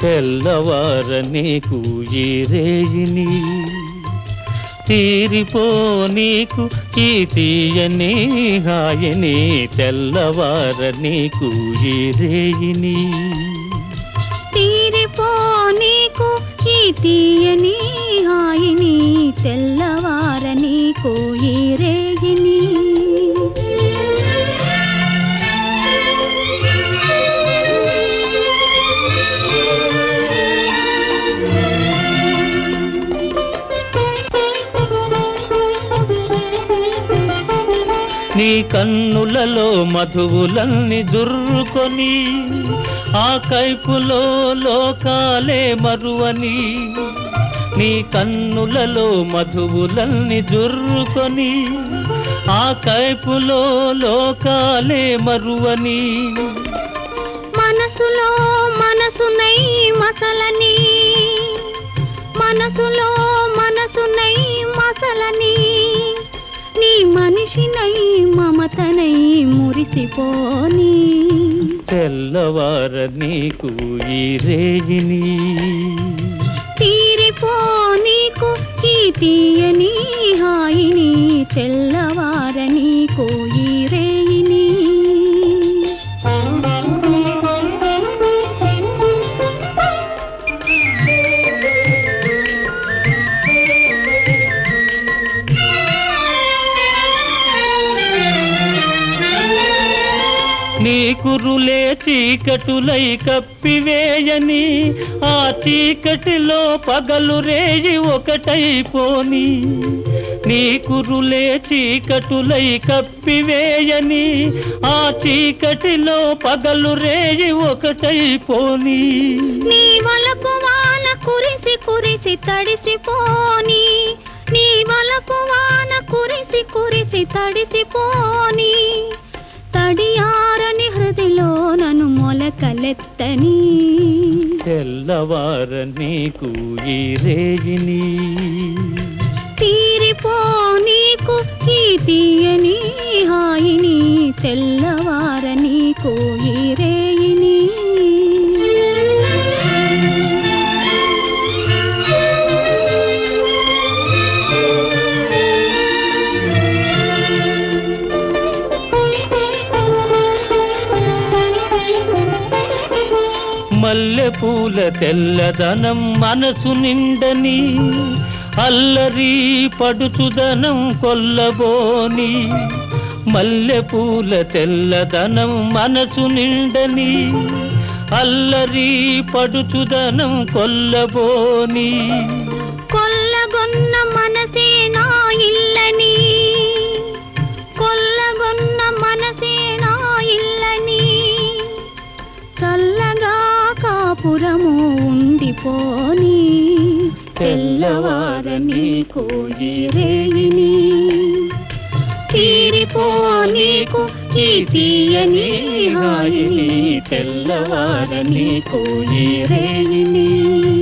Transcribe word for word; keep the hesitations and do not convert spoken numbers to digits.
తెల్లవార నీకు ఈ రేయిని తీరిపో నీకు ఈ తీయని హాయిని తెల్లవార నీకు ఈ రేయిని తీరిపో నీకు ఈ తీయని హాయిని తెల్లవార నీకు ఈ రేయిని నీ కన్నులలో మధువులన్నీ దుర్రుకొని ఆ కైపులో లోకాలే మరువని నీ కన్నులలో మధువులన్నీ దుర్రుకొని ఆ కైపులో లోకాలే మరువని మనసులో మనసునై మసలని మనసులో మనసునై మసలని నీ మనిషినై మమతనై మురిసిపోని తెల్లవార నీకు ఈ రేయిని తీరిపో నీకు ఈ తీయని హాయిని తెల్లవార నీకు ఈ రేయిని నీ కురులే చీకటులై కప్పివేయని ఆ చీకటిలో పగలు రేయి ఒకటైపోని నీ కురులే చీకటులై కప్పివేయని ఆ చీకటిలో పగలు రేయి ఒకటైపోని నీ వలపు వాన కురిసి కురిసి తడిసిపోని నీ వలపు వాన కురిసి కురిసి తడిసిపోని తడియారని హృదిలో నన్ను మొలకలెత్తని తెల్లవార నీకు ఈ రేయిని తీరిపో నీకు ఈ తీయని హాయిని తెల్లవార నీకు ఈ రేయిని మల్లె పూల తెల్లదనం మనసు నిండని అల్లరి పడుచుదనం కొల్లబోని మల్లె పూల తెల్లదనం మనసు నిండని అల్లరి పడుచుదనం కొల్లబోని కొల్లగొన్న మనసే నా ఇల్లని కొల్లగొన్న మనసే నా ఇల్లని చల్లగా కాపురము ఉండిపోని తెల్లవార నీకు ఈ రేయిని తీరిపో నీకు ఈ తీయని హాయిని తెల్లవార నీకు ఈ రేయిని